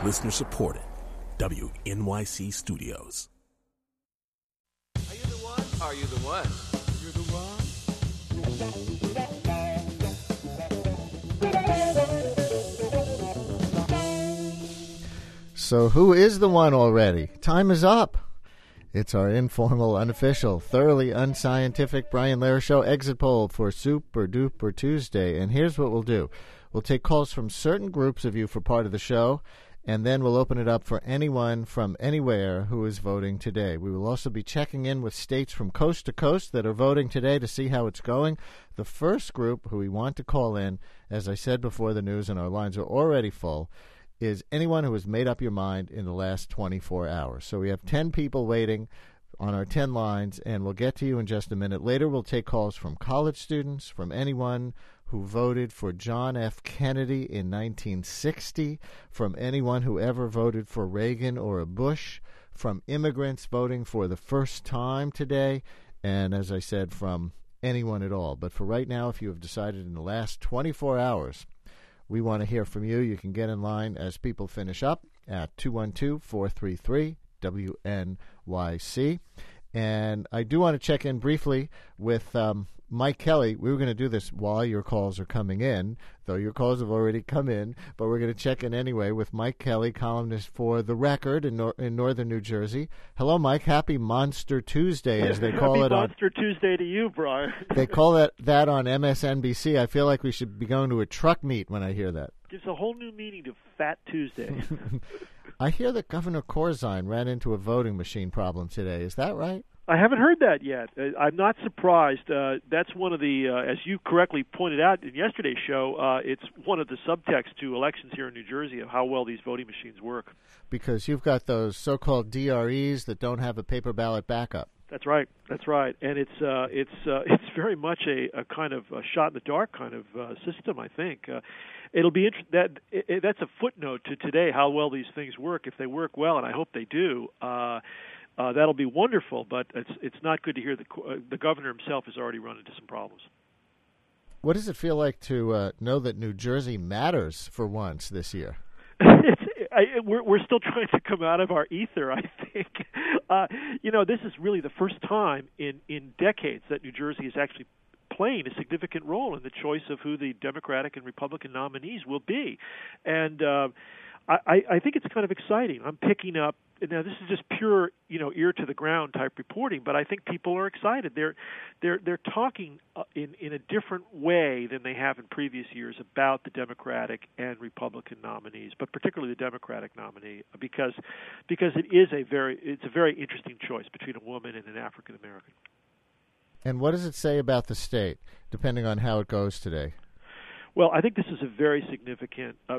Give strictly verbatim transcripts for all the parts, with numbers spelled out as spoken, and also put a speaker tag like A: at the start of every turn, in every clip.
A: Listener supported. W N Y C Studios.
B: Are you the one? Are you the one? You're the
C: one? So who is the one already? Time is up. It's our informal, unofficial, thoroughly unscientific Brian Lehrer Show exit poll for Super Duper Tuesday. And here's what we'll do. We'll take calls from certain groups of you for part of the show, and then we'll open it up for anyone from anywhere who is voting today. We will also be checking in with states from coast to coast that are voting today to see how it's going. The first group who we want to call in, as I said before the news, and our lines are already full, is anyone who has made up your mind in the last twenty-four hours. So we have ten people waiting on our ten lines, and we'll get to you in just a minute. Later, we'll take calls from college students, from anyone who voted for John F. Kennedy in nineteen sixty, from anyone who ever voted for Reagan or a Bush, from immigrants voting for the first time today, and as I said, from anyone at all. But for right now, if you have decided in the last twenty-four hours, we want to hear from you. You can get in line as people finish up at two one two, four three three, W N Y C. And I do want to check in briefly with um, Mike Kelly. We were going to do this while your calls are coming in, though your calls have already come in, but we're going to check in anyway with Mike Kelly, columnist for The Record in, nor- in northern New Jersey. Hello, Mike. Happy Monster Tuesday, as they call
D: Happy
C: it.
D: Monster
C: on
D: Monster Tuesday to you, Brian.
C: They call that, that on M S N B C. I feel like we should be going to a truck meet when I hear that.
D: Gives a whole new meaning to Fat Tuesday.
C: I hear that Governor Corzine ran into a voting machine problem today. Is that right?
D: I haven't heard that yet. I'm not surprised. Uh, that's one of the, uh, as you correctly pointed out in yesterday's show, uh, it's one of the subtexts to elections here in New Jersey of how well these voting machines work.
C: Because you've got those so-called D R Es that don't have a paper ballot backup.
D: That's right. That's right. And it's uh, it's uh, it's very much a, a kind of a shot in the dark kind of uh, system, I think. Uh, it'll be inter- that it, that's a footnote to today how well these things work. If they work well, and I hope they do, uh, uh, that'll be wonderful. But it's it's not good to hear the uh, the governor himself has already run into some problems.
C: What does it feel like to uh, know that New Jersey matters for once this year?
D: it's, I, we're, we're still trying to come out of our ether, I think. Uh, you know, this is really the first time in, in decades that New Jersey is actually playing a significant role in the choice of who the Democratic and Republican nominees will be. And uh, I, I think it's kind of exciting. I'm picking up, now this is just pure, you know, ear to the ground type reporting, but I think people are excited. They're they're they're talking uh, in in a different way than they have in previous years about the Democratic and Republican nominees, but particularly the Democratic nominee, because because it is a very it's a very interesting choice between a woman and an African American.
C: And what does it say about the state, depending on how it goes today?
D: Well, I think this is a very significant. Uh,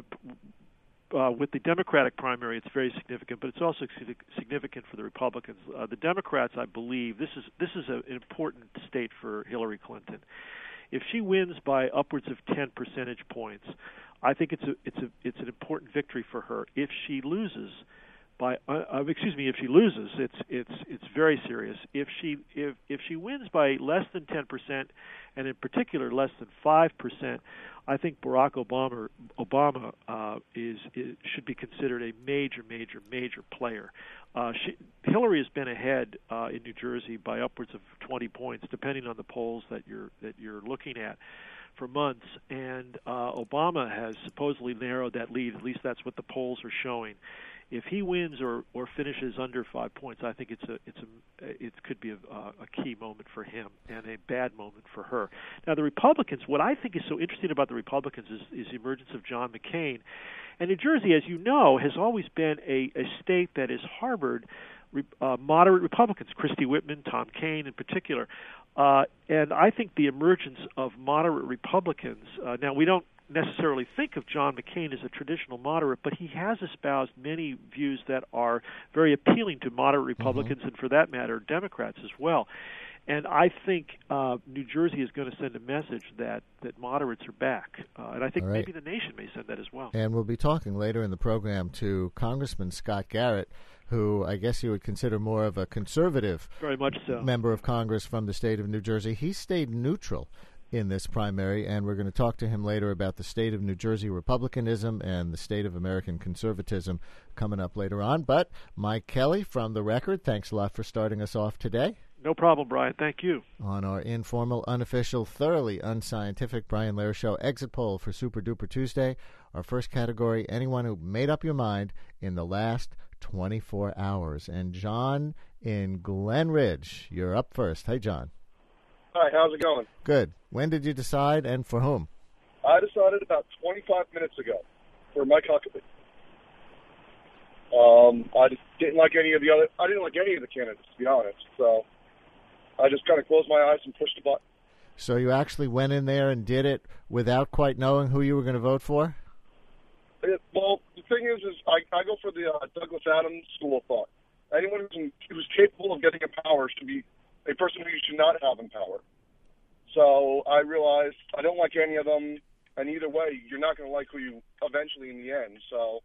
D: Uh, with the Democratic primary, it's very significant, but it's also significant for the Republicans. Uh, the Democrats, I believe, this is this is a, an important state for Hillary Clinton. If she wins by upwards of ten percentage points, I think it's a it's a it's an important victory for her. If she loses by uh, uh, excuse me, if she loses, it's it's it's very serious. If she if if she wins by less than ten percent, and in particular less than five percent, I think Barack Obama Obama uh, is, is should be considered a major, major, major player. Uh, she, Hillary has been ahead uh, in New Jersey by upwards of twenty points, depending on the polls that you're that you're looking at, for months. And uh, Obama has supposedly narrowed that lead. At least that's what the polls are showing. If he wins or, or finishes under five points, I think it's a it's a it could be a, a key moment for him and a bad moment for her. Now, the Republicans, what I think is so interesting about the Republicans is, is the emergence of John McCain. And New Jersey, as you know, has always been a, a state that has harbored uh, moderate Republicans, Christy Whitman, Tom Kean in particular. Uh, and I think the emergence of moderate Republicans, uh, now we don't necessarily think of John McCain as a traditional moderate, but he has espoused many views that are very appealing to moderate Republicans mm-hmm. and, for that matter, Democrats as well. And I think uh, New Jersey is going to send a message that, that moderates are back. Uh, and I think
C: right.
D: maybe the nation may send that as well.
C: And we'll be talking later in the program to Congressman Scott Garrett, who I guess you would consider more of a conservative
D: very much so.
C: member of Congress from the state of New Jersey. He stayed neutral in this primary, and we're going to talk to him later about the state of New Jersey Republicanism and the state of American conservatism coming up later on. But Mike Kelly from The Record, thanks a lot for starting us off today.
D: No problem, Brian. Thank you.
C: On our informal, unofficial, thoroughly unscientific Brian Lehrer Show exit poll for Super Duper Tuesday, our first category, anyone who made up your mind in the last twenty-four hours. And John in Glen Ridge, you're up first. Hey, John.
E: Hi, how's it going?
C: Good. When did you decide and for whom?
E: I decided about twenty-five minutes ago for Mike Huckabee. Um, I just didn't like any of the other, I didn't like any of the candidates, to be honest, so I just kind of closed my eyes and pushed the button.
C: So you actually went in there and did it without quite knowing who you were going to vote for?
E: It, well, the thing is, is I, I go for the uh, Douglas Adams school of thought. Anyone who's, who's capable of getting in power should be a person who you should not have in power. So I realized I don't like any of them, and either way, you're not going to like who you eventually in the end. So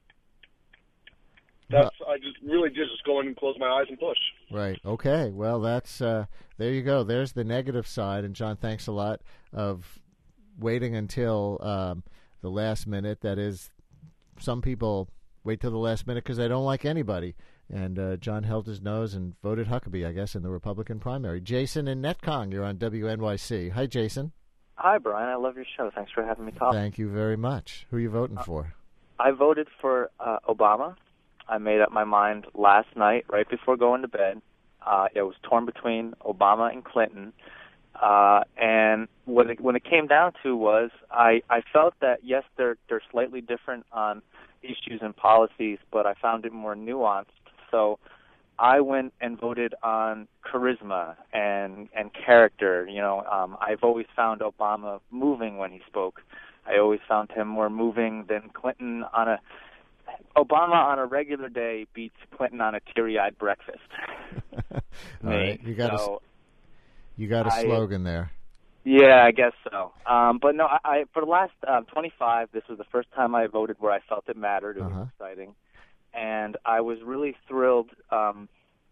E: that's uh, I just really did just go in and close my eyes and push.
C: Right. Okay. Well, that's uh, there you go. There's the negative side. And John, thanks a lot of waiting until um, the last minute. That is, some people wait till the last minute because they don't like anybody. And uh, John held his nose and voted Huckabee, I guess, in the Republican primary. Jason in Netcong, you're on W N Y C. Hi, Jason.
F: Hi, Brian. I love your show. Thanks for having me talk.
C: Thank you very much. Who are you voting uh, for?
F: I voted for uh, Obama. I made up my mind last night, right before going to bed. Uh, it was torn between Obama and Clinton. Uh, and what it, when it came down to was I, I felt that, yes, they're, they're slightly different on issues and policies, but I found it more nuanced. So I went and voted on charisma and and character. You know, um, I've always found Obama moving when he spoke. I always found him more moving than Clinton on a Obama on a regular day beats Clinton on a teary-eyed breakfast.
C: All right, you got so a you got a slogan
F: I,
C: there.
F: Yeah, I guess so. Um, but no, I, I for the last uh, twenty-five, this was the first time I voted where I felt it mattered. It was uh-huh. exciting. And I was really thrilled um,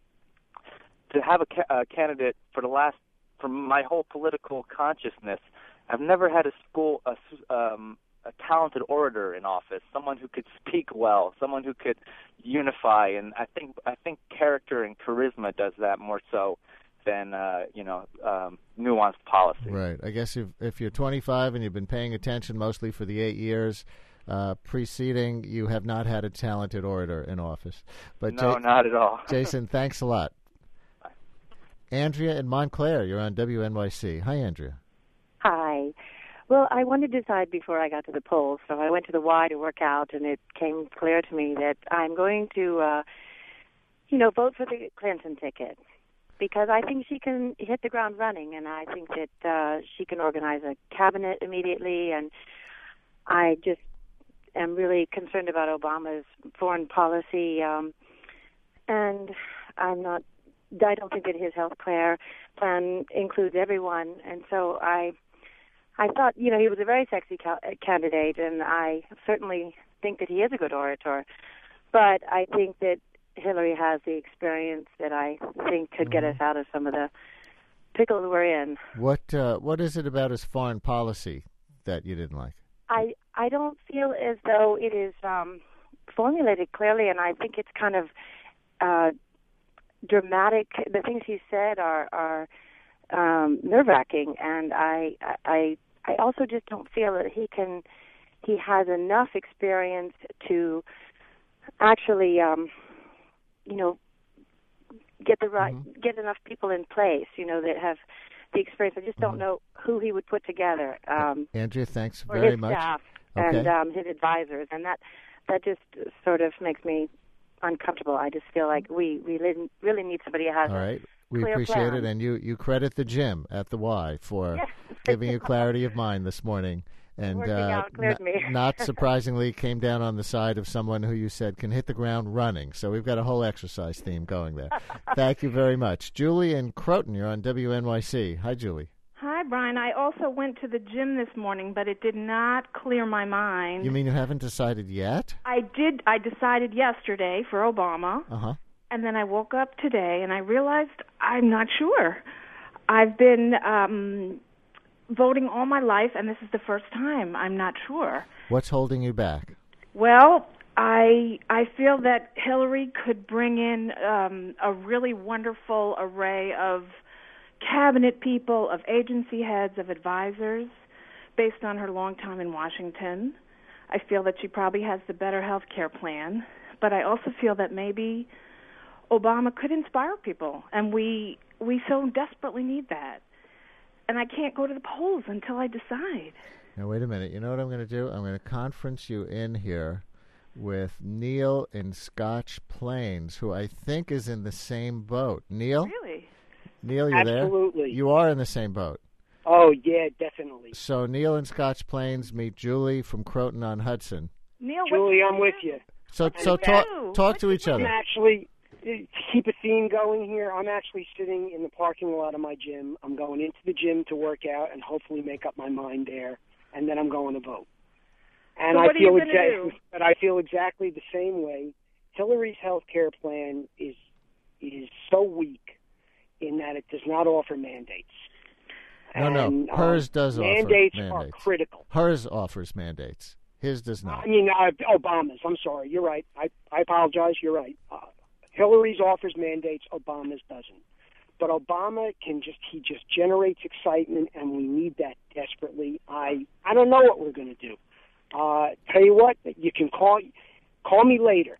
F: to have a, ca- a candidate for the last, for my whole political consciousness. I've never had a school, a, um, a talented orator in office, someone who could speak well, someone who could unify. And I think I think character and charisma does that more so than uh, you know um, nuanced policy.
C: Right. I guess if if you're twenty-five and you've been paying attention mostly for the eight years. Uh, preceding, you have not had a talented orator in office. But
F: no,
C: Ja-
F: not at all.
C: Jason, thanks a lot.
F: Bye.
C: Andrea in Montclair, you're on W N Y C. Hi, Andrea.
G: Hi. Well, I wanted to decide before I got to the polls, so I went to the Y to work out, and it came clear to me that I'm going to, uh, you know, vote for the Clinton ticket because I think she can hit the ground running, and I think that uh, she can organize a cabinet immediately, and I just am really concerned about Obama's foreign policy, um, and I'm not. I don't think that his health care plan includes everyone, and so I, I thought, you know, he was a very sexy ca- candidate, and I certainly think that he is a good orator, but I think that Hillary has the experience that I think could get us out of some of the pickles we're in.
C: What uh, What is it about his foreign policy that you didn't like?
G: I, I don't feel as though it is um, formulated clearly, and I think it's kind of uh, dramatic. The things he said are are um, nerve-wracking, and I, I I also just don't feel that he can he has enough experience to actually um, you know get the right mm-hmm. get enough people in place, you know, that have the experience. I just don't mm-hmm. know who he would put together. Um,
C: Andrea, thanks
G: for
C: very
G: his
C: much.
G: Staff
C: okay.
G: and um, his advisors, and that that just sort of makes me uncomfortable. I just feel like we we really need somebody who has
C: All right. We
G: clear
C: appreciate
G: plan.
C: it, and you, you credit the gym at the Y for
G: yes.
C: giving you clarity of mind this morning. And
G: Working
C: uh,
G: out cleared
C: n-
G: me.
C: not surprisingly, came down on the side of someone who you said can hit the ground running. So we've got a whole exercise theme going there. Thank you very much. Julie in Croton, you're on W N Y C. Hi, Julie.
H: Hi, Brian. I also went to the gym this morning, but it did not clear my mind.
C: You mean you haven't decided yet?
H: I did. I decided yesterday for Obama.
C: Uh-huh.
H: And then I woke up today and I realized I'm not sure. I've been um, voting all my life, and this is the first time. I'm not sure.
C: What's holding you back?
H: Well, I I feel that Hillary could bring in um, a really wonderful array of cabinet people, of agency heads, of advisors, based on her long time in Washington. I feel that she probably has the better health care plan, but I also feel that maybe Obama could inspire people, and we we so desperately need that. And I can't go to the polls until I decide.
C: Now, wait a minute. You know what I'm going to do? I'm going to conference you in here with Neil in Scotch Plains, who I think is in the same boat. Neil?
H: Really?
C: Neil, you there?
I: Absolutely.
C: You are in the same boat.
I: Oh, yeah, definitely.
C: So Neil in Scotch Plains, meet Julie from Croton-on-Hudson.
H: Neil,
I: Julie, I'm with you.
C: So, so talk, talk to each
I: I'm
C: other.
I: actually, to keep a theme going here, I'm actually sitting in the parking lot of my gym. I'm going into the gym to work out and hopefully make up my mind there, and then I'm going to vote. And
H: so
I: I
H: what
I: feel
H: are you gonna
I: exactly,
H: do?
I: but I feel exactly the same way. Hillary's health care plan is is so weak in that it does not offer mandates.
C: No, no.
I: And, um,
C: Hers does offer
I: mandates.
C: mandates.
I: are critical.
C: Hers offers mandates. His does not.
I: I mean, uh, Obama's. I'm sorry. You're right. I, I apologize. You're right. Uh, Hillary's offers mandates. Obama's doesn't. But Obama can just, he just generates excitement, and we need that desperately. I, I don't know what we're going to do. Uh, tell you what, you can call, call me later.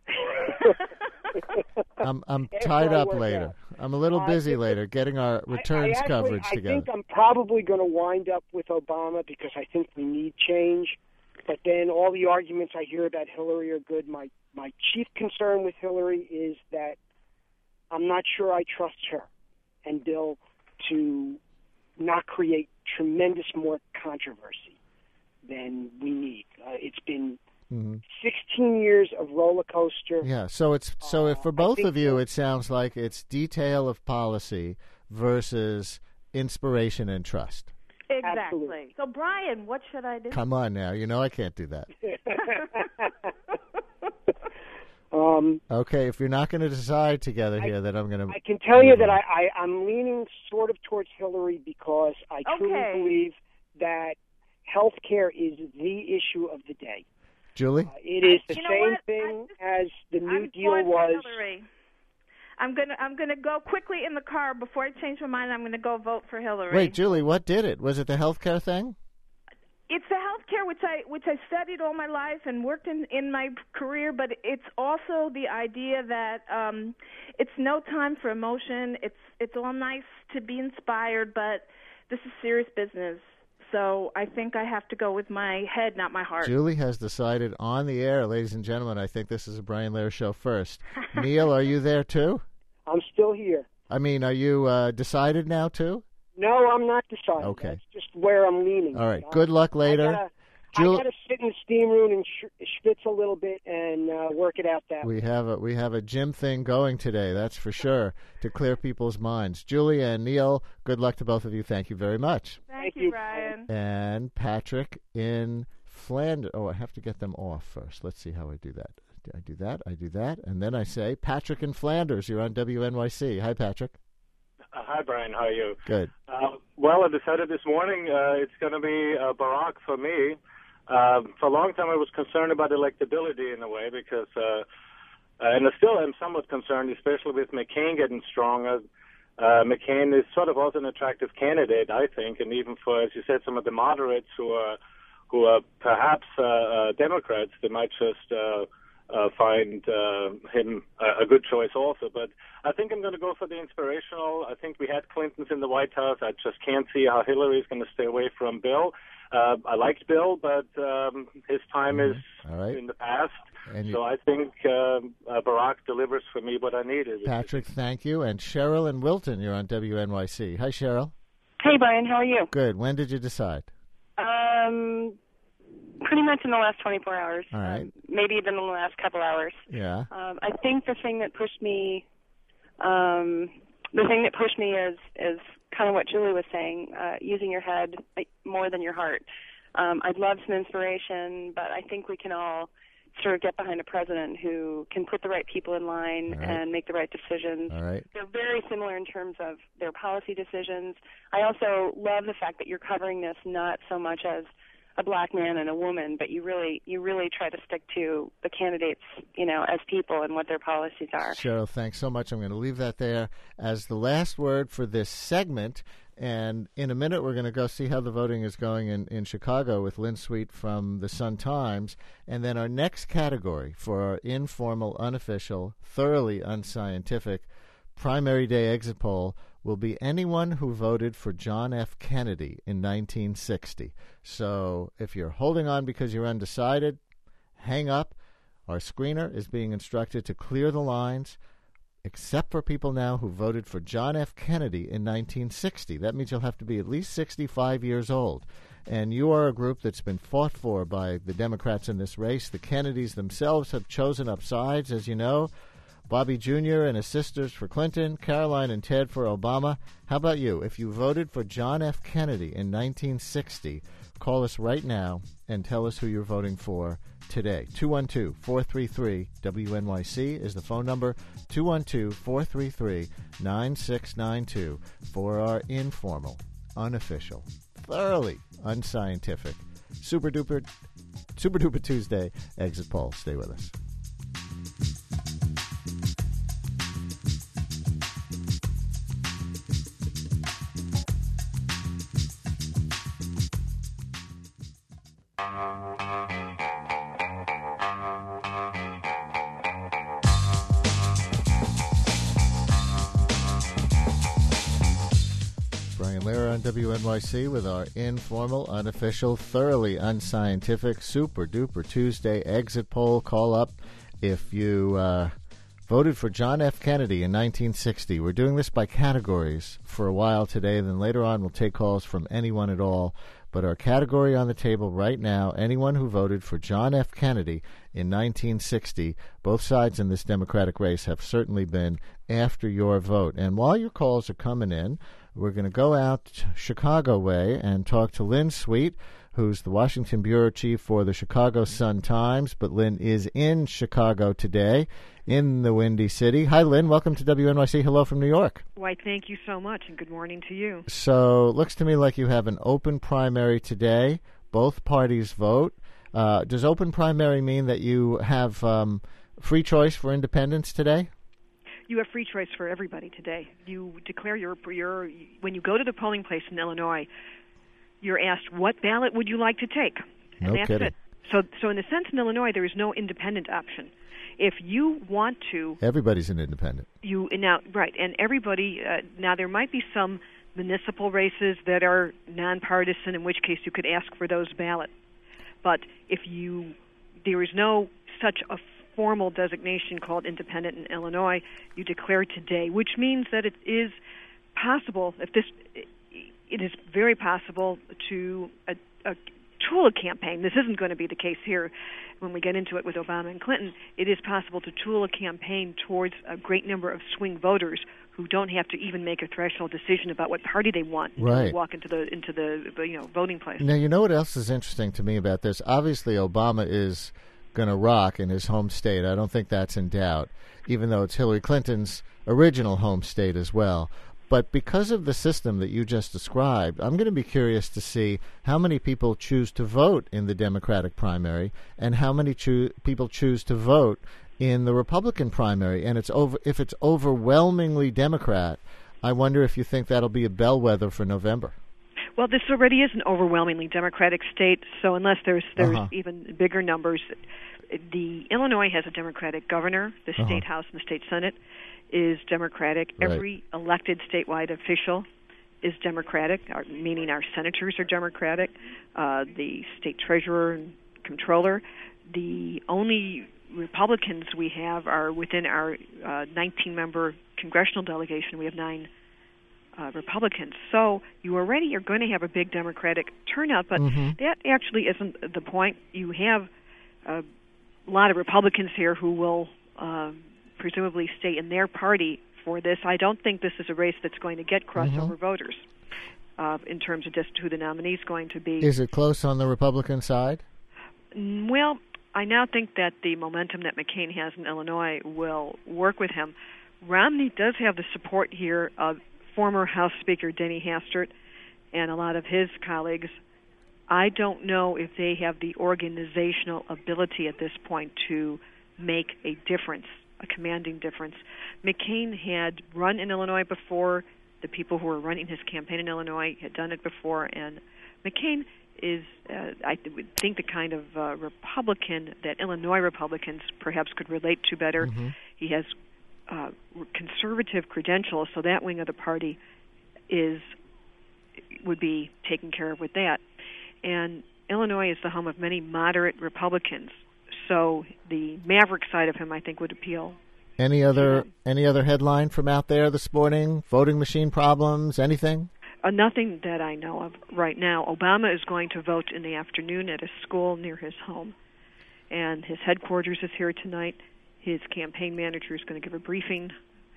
C: I'm I'm
I: After
C: tied
I: I
C: up
I: work
C: later.
I: out.
C: I'm a little
I: Uh,
C: busy
I: it-
C: later getting our returns
I: I, I actually,
C: coverage
I: I
C: together.
I: think I'm probably going to wind up with Obama because I think we need change. But then all the arguments I hear about Hillary are good. My my chief concern with Hillary is that I'm not sure I trust her and Bill to not create tremendous more controversy than we need. Uh, it's been
C: Mm-hmm.
I: sixteen years of roller coaster.
C: Yeah, so it's so if for
I: Uh, I
C: both
I: think
C: of you,
I: so.
C: it sounds like it's detail of policy versus inspiration and trust.
H: Exactly.
I: Absolutely.
H: So, Brian, what should I do?
C: Come on now, you know I can't do that.
I: um,
C: Okay, if you're not going to decide together here, then I'm going to.
I: I can tell you that I, I, I'm leaning sort of towards Hillary because I truly
H: Okay.
I: believe that health care is the issue of the day.
C: Julie.
I: Uh, it is the
H: You know
I: same
H: what?
I: thing as the New
H: I'm
I: Deal
H: going for
I: was.
H: Hillary. I'm gonna I'm gonna go quickly in the car before I change my mind. I'm gonna go vote for Hillary.
C: Wait, Julie, what did it? Was it the health care thing?
H: It's the health care which I which I studied all my life and worked in in my career, but it's also the idea that um, it's no time for emotion. It's it's all nice to be inspired, but this is serious business. So I think I have to go with my head, not my heart.
C: Julie has decided on the air, ladies and gentlemen. I think this is a Brian Lair show first. Neil, are you there too?
I: I'm still here.
C: I mean, are you uh, decided now too?
I: No, I'm not decided.
C: Okay.
I: That's just where I'm leaning.
C: All right.
I: Uh,
C: Good luck later.
I: I gotta,
C: Jul-
I: I gotta sit in the steam room and sh- schwitz a little bit and uh, work it out that way.
C: We have a we have a gym thing going today, that's for sure, to clear people's minds. Julie and Neil, good luck to both of you. Thank you very much.
H: Thank,
I: Thank
H: you,
I: you.
H: Brian.
C: And Patrick in Flanders. Oh, I have to get them off first. Let's see how I do that. I do that, I do that, and then I say, Patrick in Flanders, you're on W N Y C. Hi, Patrick.
J: Uh, hi, Brian. How are you?
C: Good.
J: Uh, well, I decided this morning uh, it's going to be uh, Barack for me. Uh, for a long time, I was concerned about electability in a way because, uh, uh, and I still am somewhat concerned, especially with McCain getting stronger. Uh, McCain is sort of also an attractive candidate, I think, and even for, as you said, some of the moderates who are who are perhaps uh, uh, Democrats, they might just uh, uh, find uh, him a, a good choice also. But I think I'm going to go for the inspirational. I think we had Clintons in the White House. I just can't see how Hillary is going to stay away from Bill. Uh, I liked Bill, but um, his time
C: Mhm.
J: is
C: All right.
J: in the past.
C: And you-
J: So I think um, uh, Barack delivers for me what I needed.
C: Patrick, thank you. And Cheryl in Wilton, you're on W N Y C. Hi, Cheryl.
K: Hey, Brian, how are you?
C: Good. When did you decide?
K: Um, pretty much in the last twenty-four hours.
C: All right.
K: Um, maybe even in the last couple hours.
C: Yeah.
K: Um, I think the thing that pushed me, um, the thing that pushed me is is kind of what Julie was saying, uh, using your head more than your heart. Um, I'd love some inspiration, but I think we can all sort of get behind a president who can put the right people in line
C: right.
K: and make the right decisions.
C: All right.
K: They're very similar in terms of their policy decisions. I also love the fact that you're covering this not so much as a black man and a woman, but you really you really try to stick to the candidates, you know, as people and what their policies are.
C: Cheryl, thanks so much. I'm going to leave that there as the last word for this segment. And in a minute, we're going to go see how the voting is going in, in Chicago with Lynn Sweet from the Sun-Times. And then our next category for our informal, unofficial, thoroughly unscientific primary day exit poll will be anyone who voted for John F. Kennedy in nineteen sixty. So if you're holding on because you're undecided, hang up. Our screener is being instructed to clear the lines, except for people now who voted for John F. Kennedy in nineteen sixty. That means you'll have to be at least sixty-five years old. And you are a group that's been fought for by the Democrats in this race. The Kennedys themselves have chosen up sides, as you know. Bobby Junior and his sisters for Clinton, Caroline and Ted for Obama. How about you? If you voted for John F. Kennedy in nineteen sixty, call us right now and tell us who you're voting for today. two one two, four three three, W N Y C is the phone number, two one two, four three three, nine six nine two for our informal, unofficial, thoroughly unscientific, super duper, super duper Tuesday exit poll. Stay with us. Brian Lehrer on W N Y C with our informal, unofficial, thoroughly unscientific, super duper Tuesday exit poll. Call up if you uh, voted for John F. Kennedy in nineteen sixty. We're doing this by categories for a while today. Then later on we'll take calls from anyone at all. But our category on the table right now, anyone who voted for John F. Kennedy in nineteen sixty, both sides in this Democratic race have certainly been after your vote. And while your calls are coming in, we're going to go out Chicago way and talk to Lynn Sweet, who's the Washington bureau chief for the Chicago Sun-Times. But Lynn is in Chicago today, in the Windy City. Hi, Lynn. Welcome to W N Y C. Hello from New York.
L: Why, thank you so much, and good morning to you.
C: So it looks to me like you have an open primary today. Both parties vote. Uh, does open primary mean that you have um, free choice for independents today?
L: You have free choice for everybody today. You declare your, your when you go to the polling place in Illinois, you're asked, what ballot would you like to take? And
C: No
L: that's
C: kidding.
L: it. So, so in a sense, in Illinois, there is no independent option. If you want to...
C: Everybody's an independent.
L: You now Right, and everybody... Uh, now, there might be some municipal races that are nonpartisan, in which case you could ask for those ballots. But if you... There is no such a formal designation called independent in Illinois. You declare today, which means that it is possible, if this... It is very possible to uh, uh, tool a campaign. This isn't going to be the case here when we get into it with Obama and Clinton. It is possible to tool a campaign towards a great number of swing voters who don't have to even make a threshold decision about what party they want until
C: Right.
L: they walk into the into the you know voting place.
C: Now, you know what else is interesting to me about this? Obviously, Obama is going to rock in his home state. I don't think that's in doubt, even though it's Hillary Clinton's original home state as well. But because of the system that you just described, I'm going to be curious to see how many people choose to vote in the Democratic primary and how many choo- people choose to vote in the Republican primary. And it's over if it's overwhelmingly Democrat, I wonder if you think that'll be a bellwether for November.
L: Well, this already is an overwhelmingly Democratic state, so unless there's there's
C: Uh-huh.
L: even bigger numbers, the Illinois has a Democratic governor, the
C: Uh-huh.
L: state house and the state senate is Democratic.
C: Right.
L: Every elected statewide official is Democratic, our, meaning our senators are Democratic, uh, the state treasurer and comptroller. The only Republicans we have are within our uh, nineteen-member congressional delegation. We have nine uh, Republicans. So you already are going to have a big Democratic turnout, but
C: Mhm.
L: that actually isn't the point. You have uh, a lot of Republicans here who will uh, presumably stay in their party for this. I don't think this is a race that's going to get crossover
C: Mhm.
L: voters uh, in terms of just who the nominee is going to be.
C: Is it close on the Republican side?
L: Mm, Well, I now think that the momentum that McCain has in Illinois will work with him. Romney does have the support here of former House Speaker Denny Hastert and a lot of his colleagues. I don't know if they have the organizational ability at this point to make a difference, a commanding difference. McCain had run in Illinois before. The people who were running his campaign in Illinois had done it before, and McCain is, uh, I would think, the kind of uh, Republican that Illinois Republicans perhaps could relate to better.
C: Mm-hmm.
L: He has uh, conservative credentials, so that wing of the party is would be taken care of with that. And Illinois is the home of many moderate Republicans, so the maverick side of him, I think, would appeal.
C: Any other any other headline from out there this morning? Voting machine problems? Anything?
L: Uh, nothing that I know of right now. Obama is going to vote in the afternoon at a school near his home, and his headquarters is here tonight. His campaign manager is going to give a briefing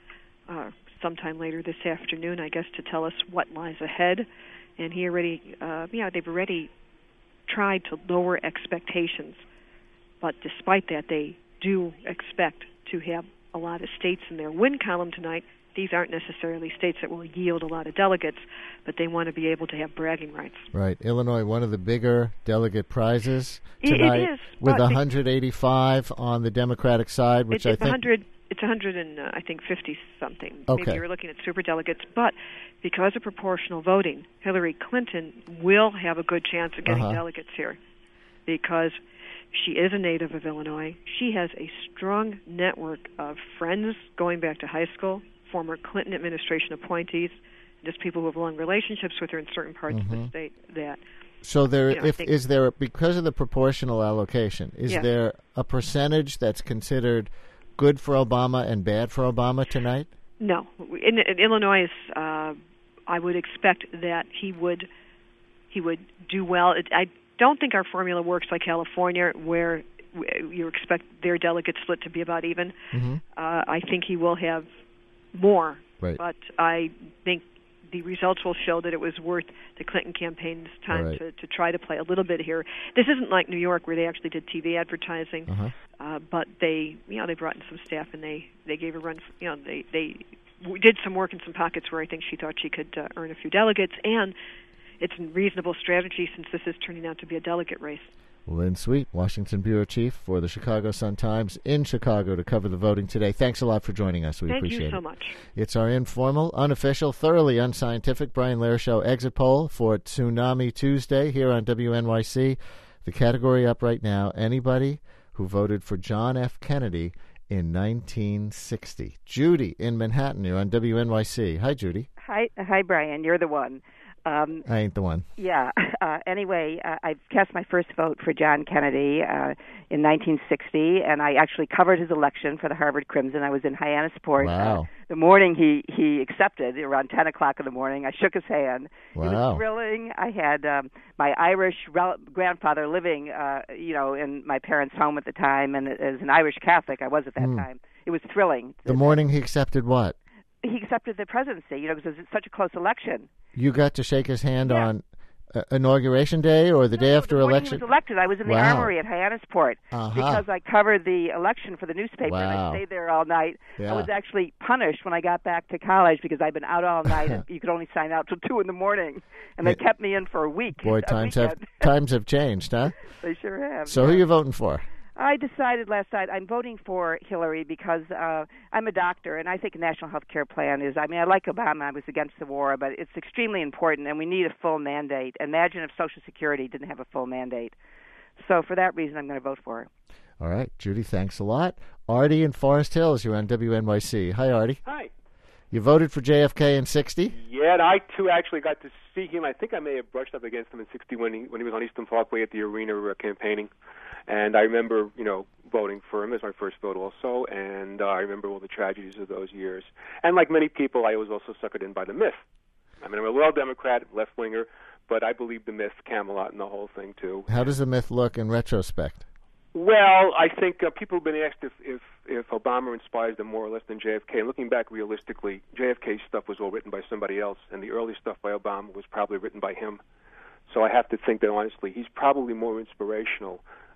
L: uh, sometime later this afternoon, I guess, to tell us what lies ahead. And he already, uh, yeah, they've already tried to lower expectations, but despite that, they do expect to have a lot of states in their win column tonight. These aren't necessarily states that will yield a lot of delegates, but they want to be able to have bragging rights.
C: Right. Illinois, one of the bigger delegate prizes tonight,
L: it is,
C: with one hundred eighty-five on the Democratic side, which
L: it,
C: I
L: it's
C: think...
L: one hundred, it's one hundred and, uh, I think, fifty-something.
C: Okay.
L: Maybe you're looking at superdelegates. But because of proportional voting, Hillary Clinton will have a good chance of getting
C: Uh-huh.
L: delegates here because she is a native of Illinois. She has a strong network of friends going back to high school, former Clinton administration appointees, just people who have long relationships with her in certain parts
C: Mm-hmm.
L: of the state. That
C: So there,
L: you know, I
C: if
L: think-
C: is there because of the proportional allocation, is
L: Yeah.
C: there a percentage that's considered good for Obama and bad for Obama tonight?
L: No, in, in Illinois, uh, I would expect that he would he would do well. It, I don't think our formula works like California, where w- you expect their delegate split to be about even.
C: Mm-hmm.
L: Uh, I think he will have more,
C: Right.
L: but I think the results will show that it was worth the Clinton campaign's time
C: Right.
L: to, to try to play a little bit here. This isn't like New York, where they actually did T V advertising,
C: Uh-huh.
L: uh, but they, you know, they brought in some staff and they, they gave a run. You know, they they w- did some work in some pockets where I think she thought she could uh, earn a few delegates, and it's a reasonable strategy since this is turning out to be a delegate race.
C: Lynn Sweet, Washington bureau chief for the Chicago Sun-Times in Chicago to cover the voting today. Thanks a lot for joining us. We
L: Thank
C: appreciate it.
L: you so much.
C: It's our informal, unofficial, thoroughly unscientific Brian Lehrer Show exit poll for Tsunami Tuesday here on W N Y C. The category up right now, anybody who voted for John F. Kennedy in nineteen sixty. Judy in Manhattan, you're on W N Y C. Hi, Judy.
M: Hi, hi, Brian. You're the one. Um,
C: I ain't the one.
M: yeah. Uh, anyway, uh, I cast my first vote for John Kennedy uh, in nineteen sixty, and I actually covered his election for the Harvard Crimson. I was in Hyannisport
C: Wow.
M: uh, the morning he he accepted, around ten o'clock in the morning. I shook his hand. It
C: Wow.
M: was thrilling. I had um, my Irish rel- grandfather living, uh, you know, in my parents' home at the time, and as an Irish Catholic, I was at that
C: Hmm.
M: time. It was thrilling.
C: The morning he accepted what?
M: He accepted the presidency, you know, because it was such a close election.
C: You got to shake his hand
M: Yeah.
C: on uh, inauguration day or the day after
M: When
C: election?
M: he was elected, I was in the
C: Wow.
M: Armory at Hyannisport
C: Uh-huh.
M: because I covered the election for the newspaper, and
C: Wow.
M: I stayed there all night.
C: Yeah.
M: I was actually punished when I got back to college because I'd been out all night, and you could only sign out till two in the morning, and they
C: Yeah.
M: kept me in for a week.
C: Boy,
M: a
C: times have
M: weekend.
C: times have changed, huh?
M: They sure have.
C: So
M: yeah.
C: who are you voting for?
M: I decided last night I'm voting for Hillary because uh, I'm a doctor, and I think a national health care plan is, I mean, I like Obama. I was against the war, but it's extremely important, and we need a full mandate. Imagine if Social Security didn't have a full mandate. So for that reason, I'm going to vote for her.
C: All right, Judy, thanks a lot. Artie in Forest Hills, you're on W N Y C. Hi, Artie.
N: Hi.
C: You voted for J F K in sixty?
N: Yeah, and I too actually got to see him. I think I may have brushed up against him in sixty when he when he was on Eastern Parkway at the arena uh, campaigning. And I remember, you know, voting for him as my first vote also. And uh, I remember all the tragedies of those years. And like many people, I was also suckered in by the myth. I mean, I'm a loyal Democrat, left winger, but I believe the myth, Camelot, and the whole thing too.
C: How does the myth look in retrospect?
N: Well, I think uh, people have been asked if, if, if Obama inspires them more or less than J F K. And looking back realistically, J F K's stuff was all written by somebody else, and the early stuff by Obama was probably written by him. So I have to think that, honestly, he's probably more inspirational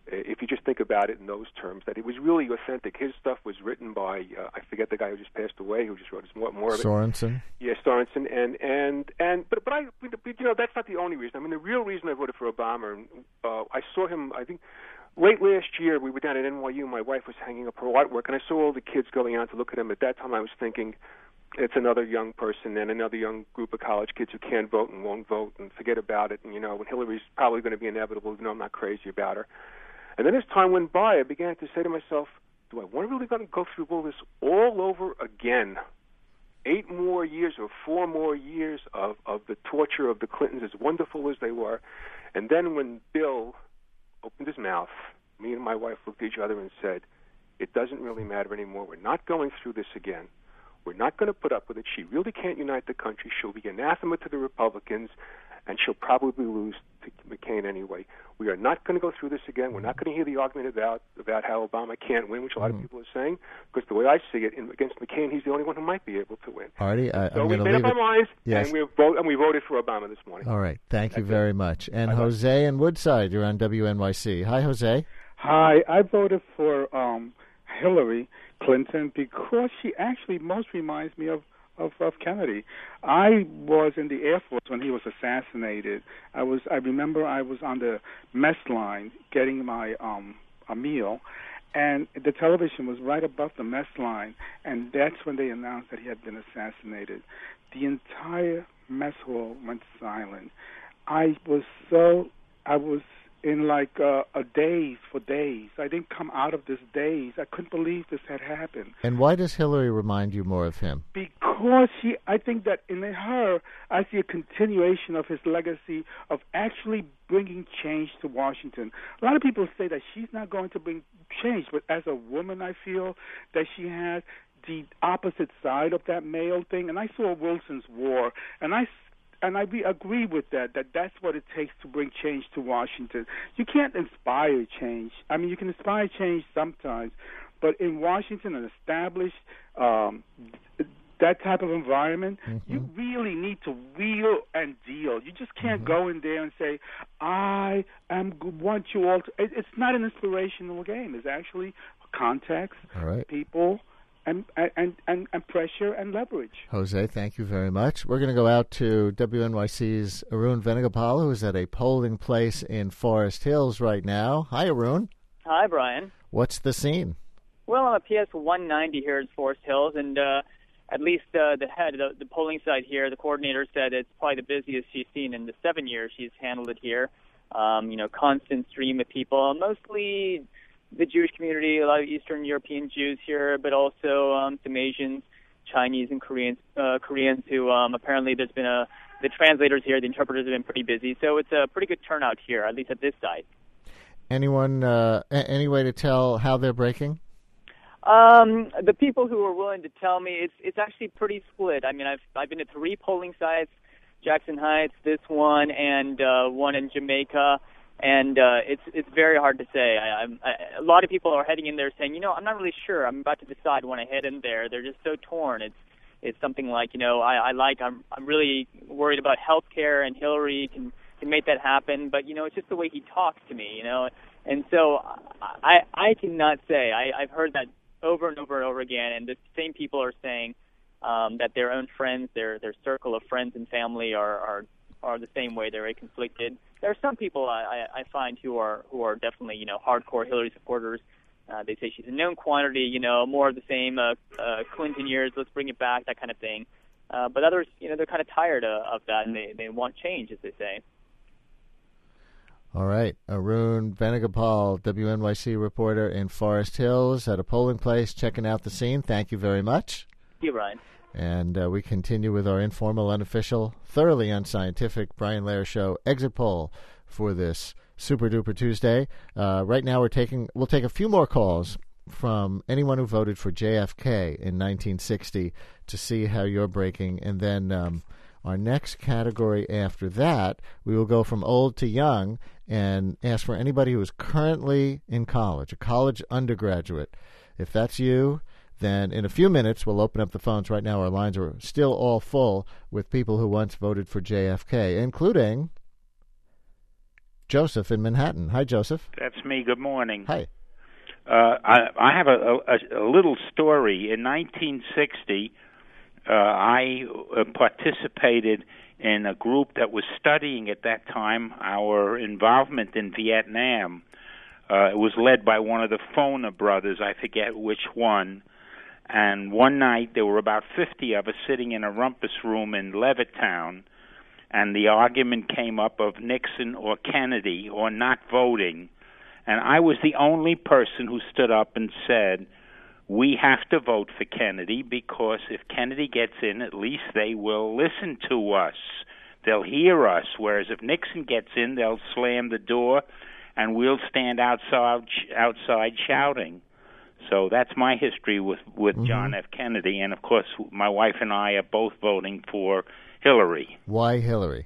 N: if you just think about it in those terms, that it was really authentic. His stuff was written by, uh, I forget the guy who just passed away, who just wrote more, more of it.
C: Sorensen?
N: Yeah, Sorensen. And, and, and, but, but I, you know, that's not the only reason. I mean, the real reason I voted for Obama, and uh, I saw him, I think, late last year, we were down at N Y U, my wife was hanging up her artwork, and I saw all the kids going out to look at him. At that time, I was thinking, it's another young person and another young group of college kids who can't vote and won't vote and forget about it. And, you know, when Hillary's probably going to be inevitable, you know, I'm not crazy about her. And then as time went by, I began to say to myself, do I want to really go through all this all over again? Eight more years or four more years of, of the torture of the Clintons, as wonderful as they were. And then when Bill opened his mouth, me and my wife looked at each other and said, it doesn't really matter anymore. We're not going through this again. We're not going to put up with it. She really can't unite the country. She'll be anathema to the Republicans, and she'll probably lose to McCain anyway. We are not going to go through this again. We're not going to hear the argument about about how Obama can't win, which a lot of people are saying, because the way I see it, in, against McCain, he's the only one who might be able to win.
C: Artie, I,
N: so
C: I'm
N: we
C: going to
N: made
C: leave
N: up
C: it.
N: our minds,
C: Yes.
N: and, we vote, and we voted for Obama this morning.
C: All right. Thank you
N: That's
C: very
N: it.
C: much. And
N: Bye-bye.
C: Jose in Woodside, you're on W N Y C. Hi, Jose.
O: Hi, I voted for um, Hillary Clinton because she actually most reminds me of, of, of Kennedy. I was in the Air Force when he was assassinated. I was I remember I was on the mess line getting my um, a meal, and the television was right above the mess line, and that's when they announced that he had been assassinated. The entire mess hall went silent. I was so I was. in like uh, a daze for days. I didn't come out of this daze. I couldn't believe this had happened.
C: And why does Hillary remind you more of him?
O: Because she, I think that in her, I see a continuation of his legacy of actually bringing change to Washington. A lot of people say that she's not going to bring change, but as a woman, I feel that she has the opposite side of that male thing. And I saw Wilson's War, and I And I be, agree with that, that that's what it takes to bring change to Washington. You can't inspire change. I mean, you can inspire change sometimes, but in Washington, an established um, that type of environment, mm-hmm. you really need to wheel and deal. You just can't mm-hmm. go in there and say, I am want you all to. It, it's not an inspirational game. It's actually context,
C: all right.
O: people, And, and and and pressure and leverage.
C: Jose, thank you very much. We're going to go out to W N Y C's Arun Venugopal, who is at a polling place in Forest Hills right now. Hi, Arun.
P: Hi, Brian.
C: What's the scene?
P: Well, I'm at P S one ninety here in Forest Hills, and uh, at least uh, the head, the, the polling site here, the coordinator said it's probably the busiest she's seen in the seven years she's handled it here. Um, you know, constant stream of people, mostly the Jewish community, a lot of Eastern European Jews here, but also um, some Asians, Chinese, and Koreans. Uh, Koreans who um, apparently there's been a the translators here, the interpreters have been pretty busy, so it's a pretty good turnout here, at least at this site.
C: Anyone, uh, any way to tell how they're breaking?
P: Um, the people who are willing to tell me, it's it's actually pretty split. I mean, I've I've been to three polling sites, Jackson Heights, this one, and uh, one in Jamaica. And uh, it's it's very hard to say. I, I'm, I, a lot of people are heading in there saying, you know, I'm not really sure. I'm about to decide when I head in there. They're just so torn. It's it's something like, you know, I, I like. I'm I'm really worried about health care, and Hillary can can make that happen. But you know, it's just the way he talks to me, you know. And so I I cannot say. I, I've heard that over and over and over again. And the same people are saying um, that their own friends, their their circle of friends and family are are. are the same way. They're very conflicted. There are some people I, I find who are who are definitely, you know, hardcore Hillary supporters. Uh, they say she's a known quantity, you know, more of the same uh, uh, Clinton years, let's bring it back, that kind of thing. Uh, but others, you know, they're kind of tired of, of that, and they, they want change, as they say.
C: All right. Arun Venugopal, W N Y C reporter in Forest Hills at a polling place, checking out the scene. Thank you very much.
P: Thank you, Ryan.
C: And uh, we continue with our informal, unofficial, thoroughly unscientific Brian Lehrer Show exit poll for this Super Duper Tuesday. Uh, right now, we're taking we'll take a few more calls from anyone who voted for J F K in nineteen sixty to see how you're breaking, and then um, our next category after that, we will go from old to young and ask for anybody who is currently in college, a college undergraduate. If that's you, then in a few minutes, we'll open up the phones. Right now, our lines are still all full with people who once voted for J F K, including Joseph in Manhattan. Hi, Joseph.
Q: That's me. Good morning.
C: Hi.
Q: Uh, I, I have a, a, a little story. In nineteen sixty, uh, I uh, participated in a group that was studying at that time our involvement in Vietnam. Uh, it was led by one of the Foner brothers, I forget which one. And one night there were about fifty of us sitting in a rumpus room in Levittown, and the argument came up of Nixon or Kennedy or not voting. And I was the only person who stood up and said, we have to vote for Kennedy because if Kennedy gets in, at least they will listen to us. They'll hear us, whereas if Nixon gets in, they'll slam the door and we'll stand outside outside shouting. So that's my history with, with mm-hmm. John F. Kennedy. And, of course, my wife and I are both voting for Hillary.
C: Why Hillary?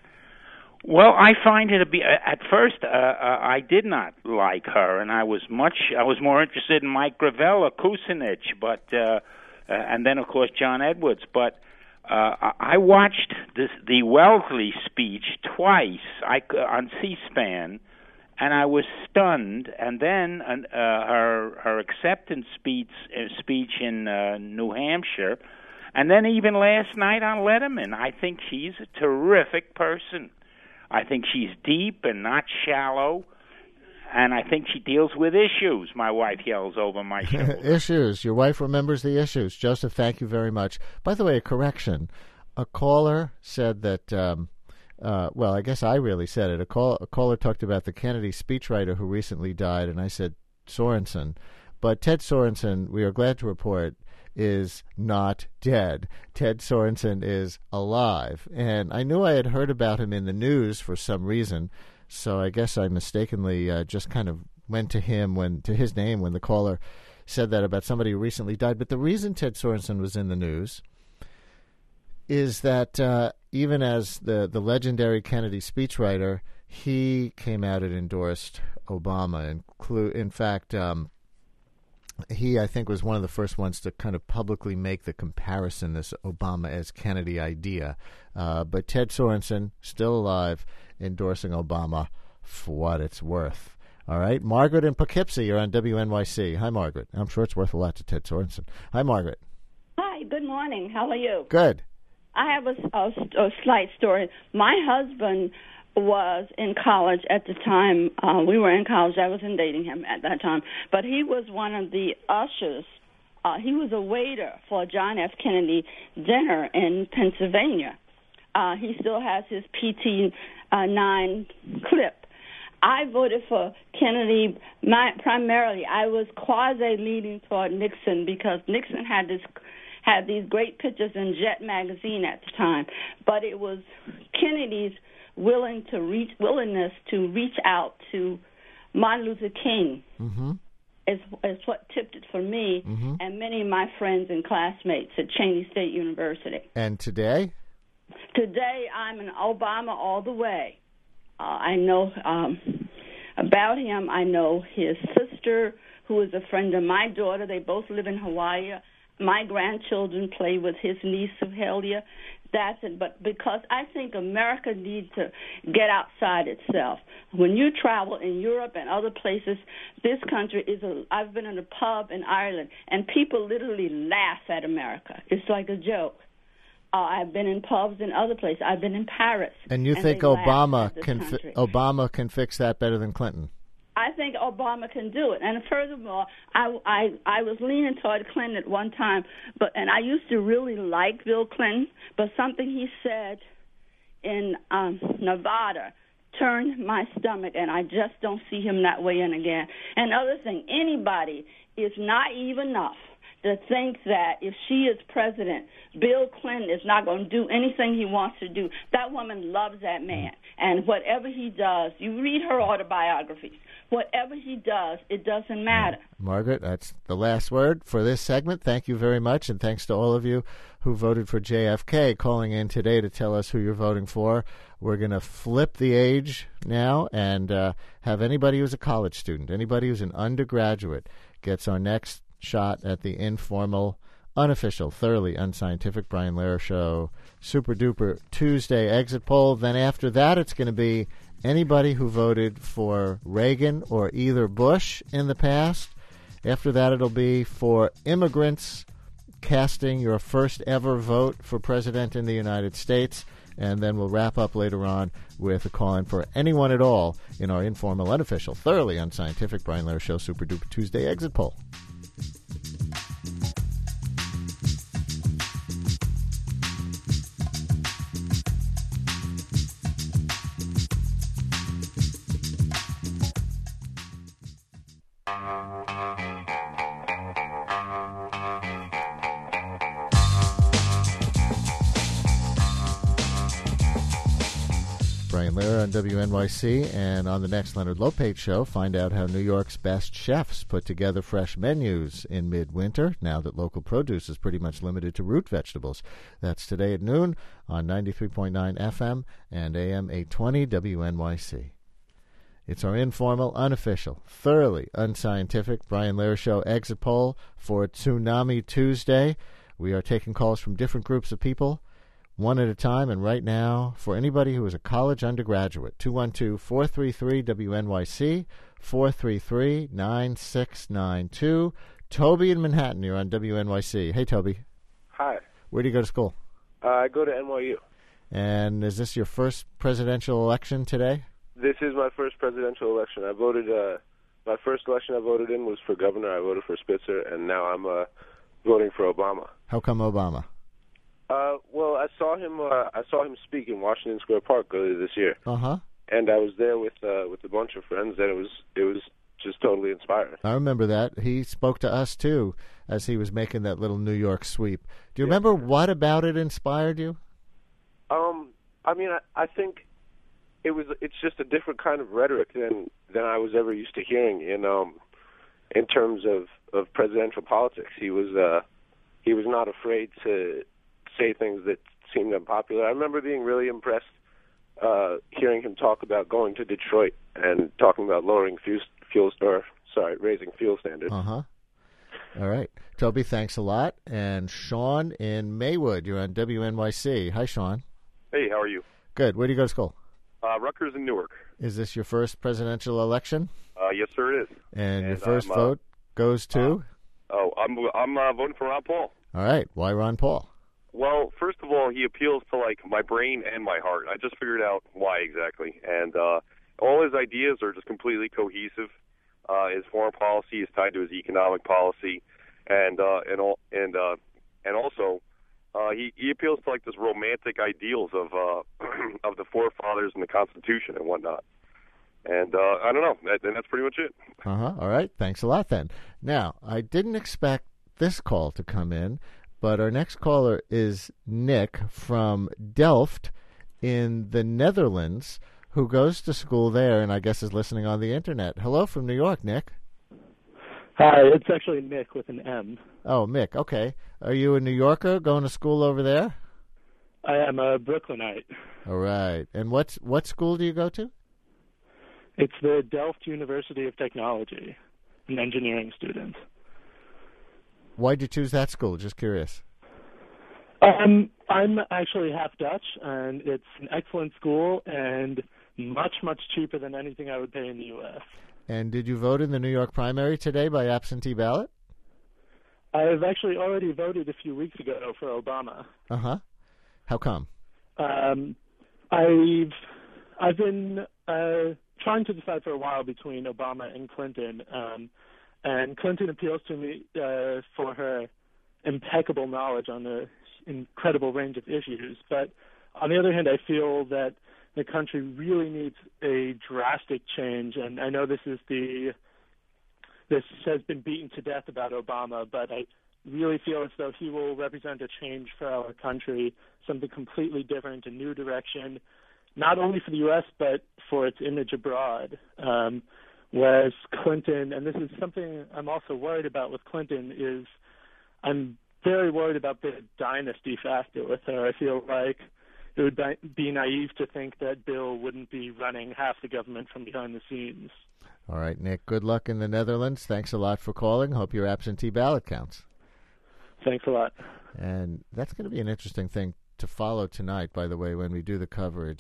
Q: Well, I find it to be, at first, uh, uh, I did not like her, and I was much, I was more interested in Mike Gravel or Kucinich, but, uh, uh, and then, of course, John Edwards. But uh, I watched this, the Wellesley speech twice I, on C-SPAN, and I was stunned. And then uh, her her acceptance speech uh, speech in uh, New Hampshire, and then even last night on Letterman. I think she's a terrific person. I think she's deep and not shallow, and I think she deals with issues. My wife yells over my shoulder.
C: Issues. Your wife remembers the issues. Joseph, thank you very much. By the way, a correction. A caller said that. Um, Uh, well, I guess I really said it. A, call, a caller talked about the Kennedy speechwriter who recently died, and I said Sorensen. But Ted Sorensen, we are glad to report, is not dead. Ted Sorensen is alive. And I knew I had heard about him in the news for some reason, so I guess I mistakenly uh, just kind of went to him, when to his name, when the caller said that about somebody who recently died. But the reason Ted Sorensen was in the news is that uh, even as the, the legendary Kennedy speechwriter, he came out and endorsed Obama. And in fact, um, he, I think, was one of the first ones to kind of publicly make the comparison, this Obama as Kennedy idea. Uh, but Ted Sorensen, still alive, endorsing Obama for what it's worth. All right. Margaret in Poughkeepsie, you're on W N Y C. Hi, Margaret. I'm sure it's worth a lot to Ted Sorensen. Hi, Margaret.
R: Hi, good morning. How are you?
C: Good.
R: I have a, a, a slight story. My husband was in college at the time. Uh, we were in college. I wasn't dating him at that time. But he was one of the ushers. Uh, he was a waiter for John F. Kennedy dinner in Pennsylvania. Uh, he still has his P T nine clip. I voted for Kennedy my, primarily. I was quasi-leaning toward Nixon because Nixon had this had these great pictures in Jet magazine at the time, but it was Kennedy's willing to reach willingness to reach out to Martin Luther King
C: mm-hmm.
R: is, is what tipped it for me
C: mm-hmm.
R: and many of my friends and classmates at Cheney State University.
C: And today?
R: Today, I'm an Obama all the way. Uh, I know um, about him. I know his sister, who is a friend of my daughter. They both live in Hawaii. My grandchildren play with his niece, Helia. That's it. But because I think America needs to get outside itself. When you travel in Europe and other places, this country is a. I've been in a pub in Ireland, and people literally laugh at America. It's like a joke. Uh, I've been in pubs in other places. I've been in Paris.
C: And you
R: and
C: think
R: they laugh
C: Obama
R: at this
C: can
R: country.
C: fi- Obama can fix that better than Clinton?
R: I think Obama can do it. And furthermore, I, I, I was leaning toward Clinton at one time, but and I used to really like Bill Clinton, but something he said in um, Nevada turned my stomach, and I just don't see him that way in again. And other thing, anybody is naive enough to think that if she is president, Bill Clinton is not going to do anything he wants to do. That woman loves that man. And whatever he does, you read her autobiographies, whatever he does, it doesn't matter.
C: Margaret, that's the last word for this segment. Thank you very much, and thanks to all of you who voted for J F K calling in today to tell us who you're voting for. We're going to flip the age now and uh, have anybody who's a college student, anybody who's an undergraduate, gets our next shot at the informal, unofficial, thoroughly unscientific Brian Lehrer Show Super Duper Tuesday exit poll. Then after that, it's going to be anybody who voted for Reagan or either Bush in the past. After that, it'll be for immigrants casting your first ever vote for president in the United States. And then we'll wrap up later on with a call-in for anyone at all in our informal, unofficial, thoroughly unscientific Brian Lehrer Show Super Duper Tuesday exit poll. Brian Lehrer on W N Y C, and on the next Leonard Lopate show, find out how New York's best chefs put together fresh menus in midwinter, now that local produce is pretty much limited to root vegetables. That's today at noon on ninety-three point nine F M and A M eight twenty W N Y C. It's our informal, unofficial, thoroughly unscientific Brian Lehrer Show exit poll for Tsunami Tuesday. We are taking calls from different groups of people, one at a time, and right now, for anybody who is a college undergraduate, two one two, four three three, W N Y C, four three three, nine six nine two. Toby in Manhattan, you're on W N Y C. Hey, Toby.
S: Hi.
C: Where do you go to school?
S: Uh, I go to N Y U.
C: And is this your first presidential election today?
S: This is my first presidential election. I voted, uh, my first election I voted in was for governor. I voted for Spitzer, and now I'm uh, voting for Obama.
C: How come Obama?
S: Uh, well, I saw him. Uh, I saw him speak in Washington Square Park earlier this year,
C: Uh huh.
S: and I was there with uh, with a bunch of friends, and it was it was just totally inspiring.
C: I remember that. He spoke to us, too, as he was making that little New York sweep. Do you remember what about it inspired you?
S: Um, I mean, I, I think it was. It's just a different kind of rhetoric than than I was ever used to hearing in um in terms of, of presidential politics. He was uh he was not afraid to say things that seemed unpopular. I remember being really impressed uh, hearing him talk about going to Detroit and talking about lowering fuel, fuel or sorry, raising fuel standards.
C: Uh huh. All right, Toby, thanks a lot. And Sean in Maywood, you're on W N Y C. Hi, Sean.
T: Hey, how are you?
C: Good. Where do you go to school?
T: Uh, Rutgers in Newark.
C: Is this your first presidential election?
T: Uh, yes, sir, it is.
C: And,
T: And
C: your first
T: I'm, uh,
C: vote goes to?
T: Oh, I'm I'm uh, voting for Ron Paul.
C: All right. Why Ron Paul?
T: Well, first of all, he appeals to like my brain and my heart. I just figured out why exactly, and uh, all his ideas are just completely cohesive. Uh, his foreign policy is tied to his economic policy, and uh, and all and uh, and also uh, he he appeals to like this romantic ideals of uh, of the forefathers and the Constitution and whatnot. And uh, I don't know, that, and that's pretty much it.
C: Uh huh. All right. Thanks a lot, then. Now, I didn't expect this call to come in, but our next caller is Nick from Delft in the Netherlands, who goes to school there and I guess is listening on the internet. Hello from New York, Nick.
U: Hi, it's actually Nick with an M.
C: Oh, Mick. Okay. Are you a New Yorker going to school over there?
U: I am a Brooklynite.
C: All right. And what's what school do you go to?
U: It's the Delft University of Technology, an engineering student.
C: Why'd you choose that school? Just curious.
U: Um, I'm actually half Dutch, and it's an excellent school and much, much cheaper than anything I would pay in the U S.
C: And did you vote in the New York primary today by absentee ballot?
U: I've actually already voted a few weeks ago for Obama.
C: Uh-huh. How come?
U: Um, I've I've been uh, trying to decide for a while between Obama and Clinton, um, and Clinton appeals to me uh, for her impeccable knowledge on the incredible range of issues. But on the other hand, I feel that the country really needs a drastic change, and I know this is the this has been beaten to death about Obama, but I really feel as though he will represent a change for our country, something completely different, a new direction, not only for the U S, but for its image abroad. Um, whereas Clinton, and this is something I'm also worried about with Clinton, is I'm very worried about the dynasty factor with her. I feel like it would be naive to think that Bill wouldn't be running half the government from behind the scenes.
C: All right, Nick, good luck in the Netherlands. Thanks a lot for calling. Hope your absentee ballot counts.
U: Thanks a lot.
C: And that's going to be an interesting thing to follow tonight, by the way, when we do the coverage.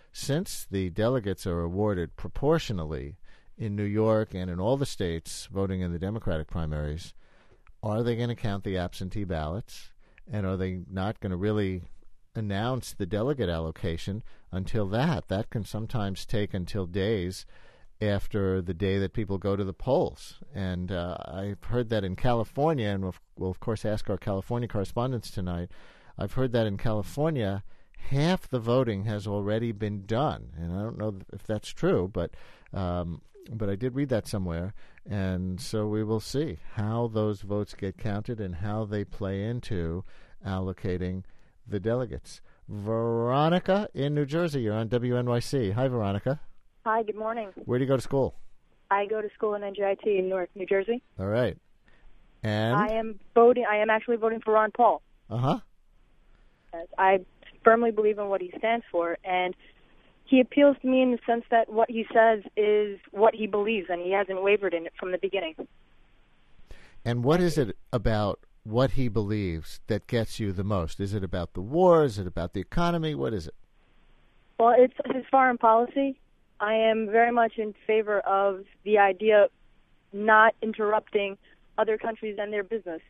C: since the delegates are awarded proportionally in New York and in all the states voting in the Democratic primaries, are they going to count the absentee ballots? And are they not going to really announce the delegate allocation until that? That can sometimes take until days after the day that people go to the polls. And uh, I've heard that in California, and we'll, we'll, of course, ask our California correspondents tonight. I've heard that in California, half the voting has already been done. And I don't know if that's true, but um, but I did read that somewhere. And so we will see how those votes get counted and how they play into allocating the delegates. Veronica in New Jersey, you're on W N Y C. Hi, Veronica.
A: Hi, good morning.
C: Where do you go to school?
A: I go to school in N J I T in Newark, New Jersey.
C: All right. And?
A: I am voting, I am actually voting for Ron Paul.
C: Uh-huh.
A: I firmly believe in what he stands for, and he appeals to me in the sense that what he says is what he believes, and he hasn't wavered in it from the beginning.
C: And what is it about what he believes that gets you the most? Is it about the war? Is it about the economy? What is it?
A: Well, it's his foreign policy. I am very much in favor of the idea of not interrupting other countries and their business.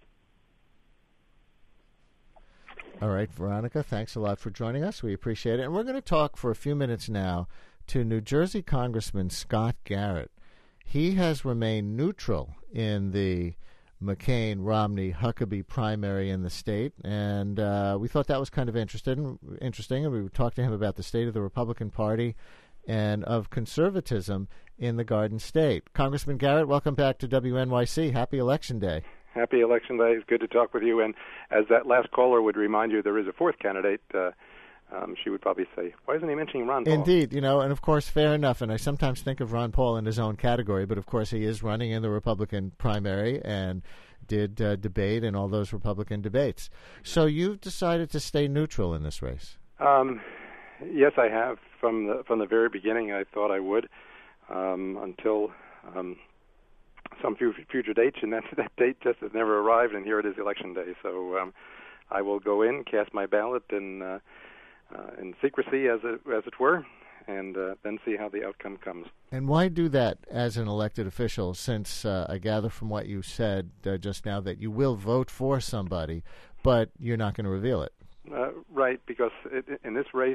C: All right, Veronica, thanks a lot for joining us. We appreciate it. And we're going to talk for a few minutes now to New Jersey Congressman Scott Garrett. He has remained neutral in the McCain-Romney-Huckabee primary in the state, and uh, we thought that was kind of interesting, interesting, and we talked to him about the state of the Republican Party and of conservatism in the Garden State. Congressman Garrett, welcome back to W N Y C. Happy Election Day.
V: Happy Election Day. It's good to talk with you. And as that last caller would remind you, there is a fourth candidate. Uh, um, she would probably say, why isn't he mentioning Ron Paul?
C: Indeed, you know, and of course, fair enough. And I sometimes think of Ron Paul in his own category, but of course he is running in the Republican primary and did uh, debate in all those Republican debates. So you've decided to stay neutral in this race.
V: Um, yes, I have. From the, from the very beginning, I thought I would um, until... Um, some future dates, and that, that date just has never arrived, and here it is Election Day. So um, I will go in, cast my ballot in, uh, uh, in secrecy, as it, as it were, and uh, then see how the outcome comes.
C: And why do that as an elected official, since uh, I gather from what you said uh, just now that you will vote for somebody, but you're not going to reveal it?
V: Uh, right, because it, in this race,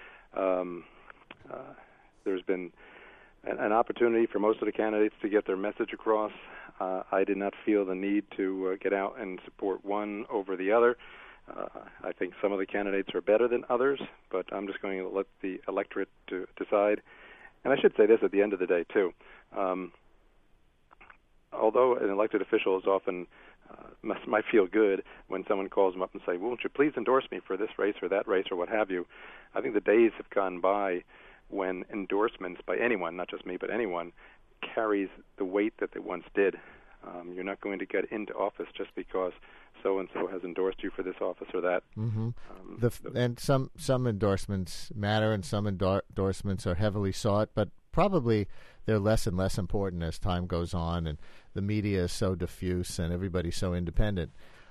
V: um, uh, there's been an opportunity for most of the candidates to get their message across. Uh, I did not feel the need to uh, get out and support one over the other. Uh, I think some of the candidates are better than others, but I'm just going to let the electorate to decide. And I should say this at the end of the day, too. Um, although an elected official is often uh, must, might feel good when someone calls them up and say, well, won't you please endorse me for this race or that race or what have you, I think the days have gone by when endorsements by anyone, not just me, but anyone, carries the weight that they once did. Um, you're not going to get into office just because so-and-so has endorsed you for this office or that.
C: Mm-hmm.
V: Um,
C: the, and some, some endorsements matter and some endor- endorsements are heavily sought, but probably they're less and less important as time goes on and the media is so diffuse and everybody's so independent.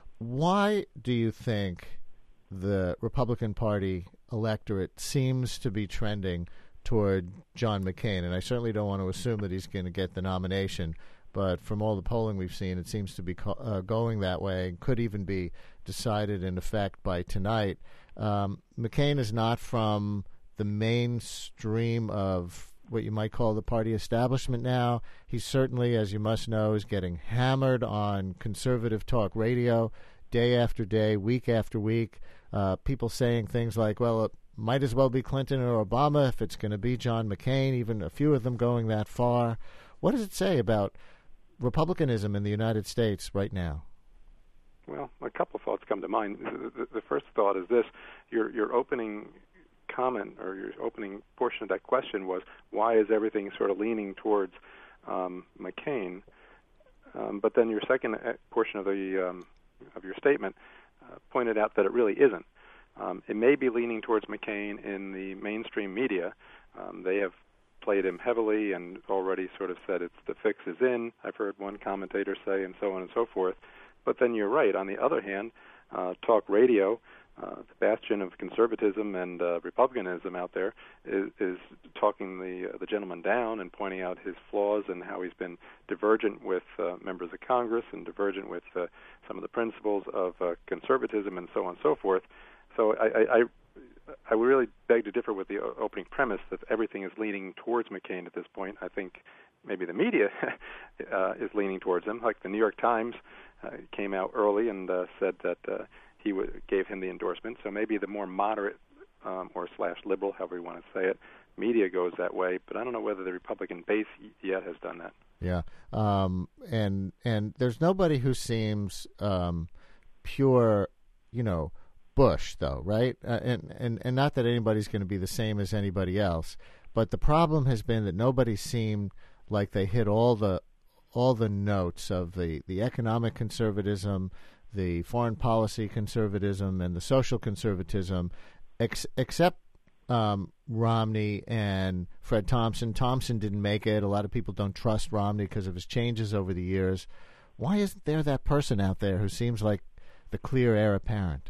C: Why do you think the Republican Party electorate seems to be trending toward John McCain? And I certainly don't want to assume that he's going to get the nomination, but from all the polling we've seen, it seems to be co- uh, going that way and could even be decided in effect by tonight. Um, McCain is not from the mainstream of what you might call the party establishment now. He certainly, as you must know, is getting hammered on conservative talk radio day after day, week after week. Uh, people saying things like, well, it might as well be Clinton or Obama if it's going to be John McCain, even a few of them going that far. What does it say about Republicanism in the United States right now?
V: Well, a couple of thoughts come to mind. The, the first thought is this. Your, your opening comment or your opening portion of that question was, why is everything sort of leaning towards um, McCain? Um, but then your second portion of the um, of your statement uh, pointed out that it really isn't. Um, it may be leaning towards McCain in the mainstream media. Um, they have played him heavily and already sort of said it's the fix is in. I've heard one commentator say, and so on and so forth. But then you're right. On the other hand, uh, talk radio, uh, the bastion of conservatism and uh, republicanism out there, is, is talking the uh, the gentleman down and pointing out his flaws and how he's been divergent with uh, members of Congress and divergent with uh, some of the principles of uh, conservatism and so on and so forth. So I, I, I I would really beg to differ with the opening premise that everything is leaning towards McCain at this point. I think maybe the media uh, is leaning towards him. Like the New York Times uh, came out early and uh, said that uh, he w- gave him the endorsement. So maybe the more moderate um, or slash liberal, however you want to say it, media goes that way. But I don't know whether the Republican base yet has done that.
C: Yeah, um, and and there's nobody who seems um, pure, you know, Bush, though, right? Uh, and, and, and not that anybody's going to be the same as anybody else, but the problem has been that nobody seemed like they hit all the all the notes of the, the economic conservatism, the foreign policy conservatism, and the social conservatism, ex- except um, Romney and Fred Thompson. Thompson didn't make it. A lot of people don't trust Romney because of his changes over the years. Why isn't there that person out there who seems like the clear heir apparent?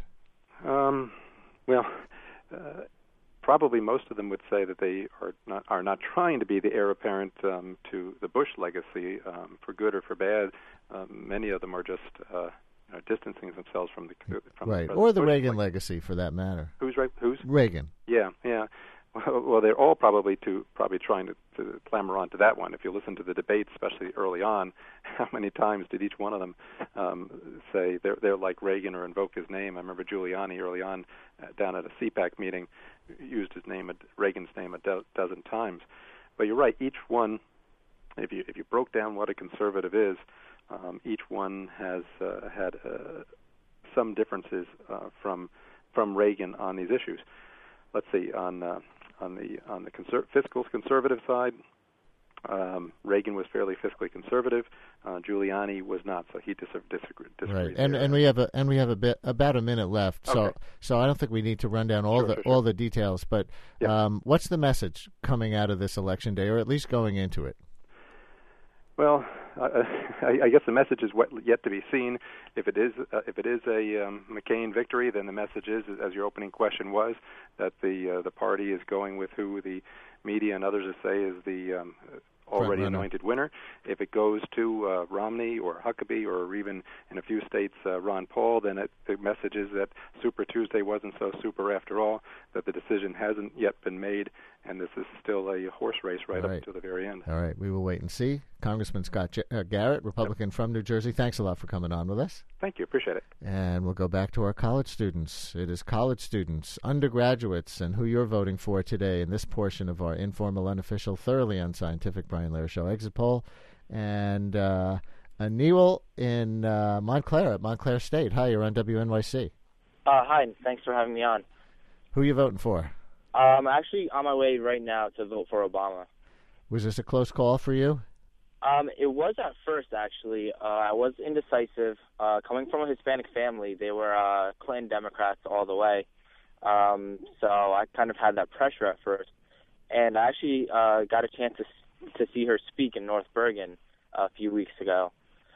V: Um, well, uh, probably most of them would say that they are not are not trying to be the heir apparent um, to the Bush legacy, um, for good or for bad. Um, many of them are just uh, you know, distancing themselves from the from
C: right,
V: the
C: or the
V: Bush
C: Reagan
V: legacy.
C: legacy, for that matter.
V: Who's right? Who's
C: Reagan?
V: Yeah, yeah. Well, well, they're all probably to probably trying to, to clamor onto that one. If you listen to the debates, especially early on, how many times did each one of them um, say they're they're like Reagan or invoke his name? I remember Giuliani early on uh, down at a C PAC meeting used his name, Reagan's name, a do- dozen times. But you're right. Each one, if you if you broke down what a conservative is, um, each one has uh, had uh, some differences uh, from from Reagan on these issues. Let's see on. Uh, On the on the conser- fiscal conservative side, um, Reagan was fairly fiscally conservative. Uh, Giuliani was not, so he dis- disagree, disagrees.
C: Right, and
V: there.
C: and we have a and we have a bit about a minute left, so
V: Okay.
C: so I don't think we need to run down all
V: Sure,
C: the
V: sure, sure.
C: all the details. But
V: Yep.
C: um, what's the message coming out of this election day, or at least going into it?
V: Well, uh, I, I guess the message is what, yet to be seen. If it is, uh, if it is a um, McCain victory, then the message is, as your opening question was, that the uh, the party is going with who the media and others say is the um, already
C: Front-runner.
V: anointed winner. If it goes to uh, Romney or Huckabee or even in a few states uh, Ron Paul, then it, the message is that Super Tuesday wasn't so super after all, that the decision hasn't yet been made, and this is still a horse race right,
C: All right.
V: up to the very end.
C: All right, we will wait and see. Congressman Scott J- uh, Garrett, Republican from New Jersey, thanks a lot for coming on with us.
V: Thank you. Appreciate it.
C: And we'll go back to our college students. It is college students, undergraduates, and who you're voting for today in this portion of our informal, unofficial, thoroughly unscientific Brian Lehrer Show exit poll. And uh, Anil in uh, Montclair at Montclair State. Hi, you're on W N Y C.
B: Uh, hi, thanks for having me on.
C: Who are you voting for?
B: I'm actually on my way right now to vote for Obama.
C: Was this a close call for you?
B: Um, it was at first, actually. Uh, I was indecisive. Uh, coming from a Hispanic family, they were uh, Clinton Democrats all the way. Um, so I kind of had that pressure at first. And I actually uh, got a chance to to see her speak in North Bergen a few weeks ago.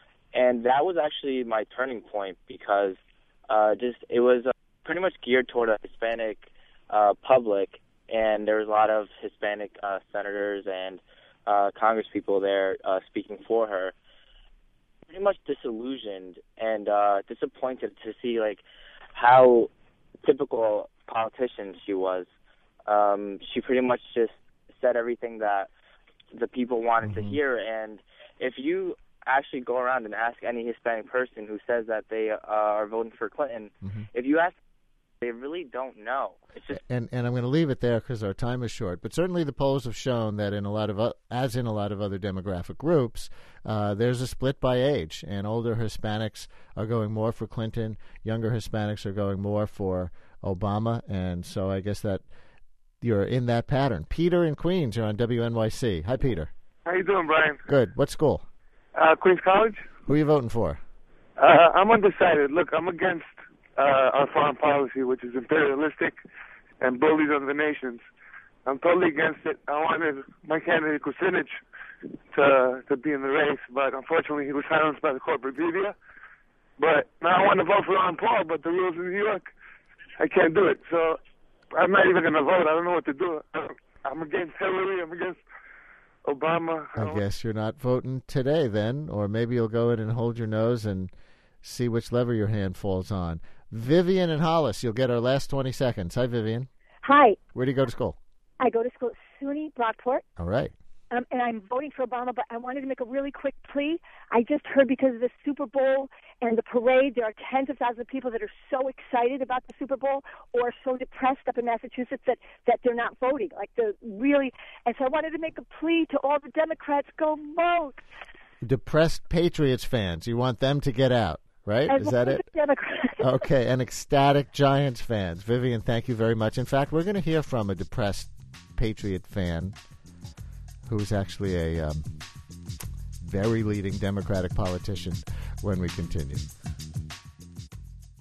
B: And that was actually my turning point because uh, just it was uh, pretty much geared toward a Hispanic uh, public, and there was a lot of Hispanic uh, senators and uh, Congress people there uh, speaking for her. Pretty much disillusioned and uh, disappointed to see like how typical politician she was. Um, she pretty much just said everything that the people wanted
C: mm-hmm.
B: to hear, and if you actually go around and ask any Hispanic person who says that they uh, are voting for Clinton,
C: mm-hmm.
B: if you ask, they really don't know. It's just
C: and and I'm going to leave it there because our time is short. But certainly the polls have shown that in a lot of, uh, as in a lot of other demographic groups, uh, there's a split by age, and older Hispanics are going more for Clinton, younger Hispanics are going more for Obama, and so I guess that you're in that pattern. Peter in Queens, you're on W N Y C. Hi, Peter.
D: How you doing, Brian?
C: Good. What school?
D: Uh, Queens College.
C: Who are you voting for?
D: Uh, I'm undecided. Look, I'm against uh, our foreign policy, which is imperialistic and bullies other nations. I'm totally against it. I wanted my candidate Kucinich to to be in the race, but unfortunately he was silenced by the corporate media. But now I want to vote for Ron Paul, but the rules in New York I can't do it. So I'm not even going to vote. I don't know what to do. I'm against Hillary. I'm against Obama. I,
C: I guess you're not voting today then, or maybe you'll go in and hold your nose and see which lever your hand falls on. Vivian and Hollis, you'll get our last twenty seconds. Hi, Vivian.
E: Hi.
C: Where do you go to school?
E: I go to school at SUNY Brockport.
C: All right.
E: Um, and I'm voting for Obama, but I wanted to make a really quick plea. I just heard because of the Super Bowl and the parade, there are tens of thousands of people that are so excited about the Super Bowl or so depressed up in Massachusetts that, that they're not voting. Like, the really, and so I wanted to make a plea to all the Democrats, go vote.
C: Depressed Patriots fans, you want them to get out, right?
E: As
C: Is that it?
E: Democrats.
C: Okay, and ecstatic Giants fans. Vivian, thank you very much. In fact, we're going to hear from a depressed Patriot fan who's actually a um, very leading Democratic politician when we continue.